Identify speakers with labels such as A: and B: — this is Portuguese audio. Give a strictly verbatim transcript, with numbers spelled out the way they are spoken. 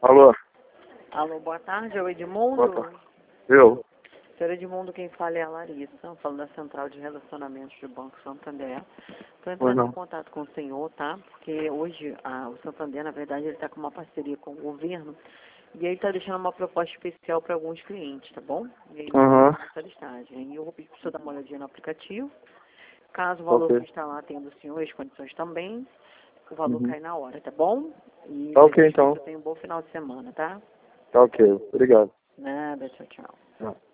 A: Alô?
B: Alô, boa tarde, é o
A: Boa
B: Edmundo?
A: tarde. Eu?
B: Senhor Edmundo, quem fala é a Larissa, falando da Central de Relacionamentos do Banco Santander. Estou
A: Pois
B: entrando em
A: não.
B: contato com o senhor, tá? Porque hoje ah, o Santander, na verdade, ele está com uma parceria com o governo e ele está deixando uma proposta especial para alguns clientes, tá bom? E aí,
A: Aham.
B: essa listagem. E eu vou pedir para o senhor dar uma olhadinha no aplicativo. Caso o valor
A: Ok.
B: que está lá tenha do senhor e as condições também, o valor
A: Uhum.
B: cai na hora, tá bom? E
A: Tá ok,
B: desejo que
A: então.
B: você tenha um bom final de semana, tá?
A: Tá ok. Obrigado.
B: Nada, tchau, tchau.
A: Tchau.